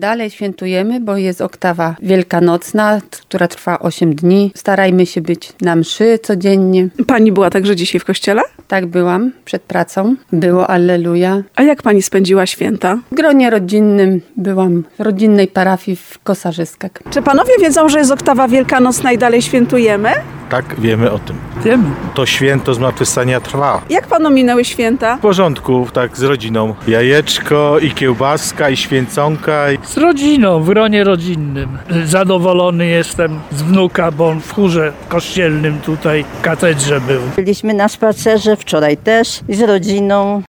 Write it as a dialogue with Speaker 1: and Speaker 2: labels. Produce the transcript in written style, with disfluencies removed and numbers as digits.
Speaker 1: Dalej świętujemy, bo jest oktawa wielkanocna, która trwa 8 dni. Starajmy się być na mszy codziennie.
Speaker 2: Pani była także dzisiaj w kościele?
Speaker 1: Tak byłam przed pracą. Było Alleluja.
Speaker 2: A jak pani spędziła święta?
Speaker 1: W gronie rodzinnym byłam w rodzinnej parafii w Kosarzyskach.
Speaker 2: Czy panowie wiedzą, że jest oktawa wielkanocna i dalej świętujemy?
Speaker 3: Tak, wiemy o tym.
Speaker 4: Wiemy.
Speaker 3: To święto zmartwychwstania trwa.
Speaker 2: Jak panu minęły święta?
Speaker 3: W porządku, tak z rodziną. Jajeczko i kiełbaska i święconka.
Speaker 4: Z rodziną, w gronie rodzinnym. Zadowolony jestem z wnuka, bo on w chórze kościelnym tutaj w katedrze był.
Speaker 5: Byliśmy na spacerze wczoraj też z rodziną.